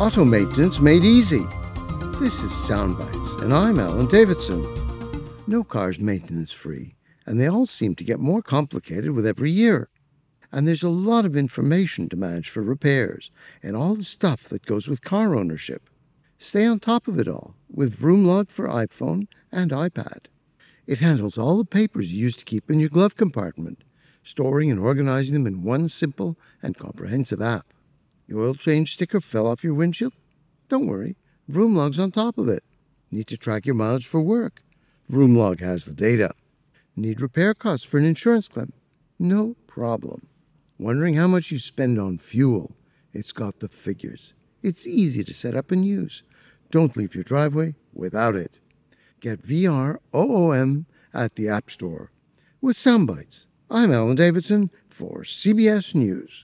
Auto maintenance made easy. This is Soundbites, and I'm Alan Davidson. No car's maintenance free, and they all seem to get more complicated with every year. And there's a lot of information to manage for repairs and all the stuff that goes with car ownership. Stay on top of it all with VroomLog for iPhone and iPad. It handles all the papers you used to keep in your glove compartment, storing and organizing them in one simple and comprehensive app. The oil change sticker fell off your windshield? Don't worry, VroomLog's on top of it. Need to track your mileage for work? VroomLog has the data. Need repair costs for an insurance claim? No problem. Wondering how much you spend on fuel? It's got the figures. It's easy to set up and use. Don't leave your driveway without it. Get VROOM at the App Store. With Soundbites, I'm Alan Davidson for CBS News.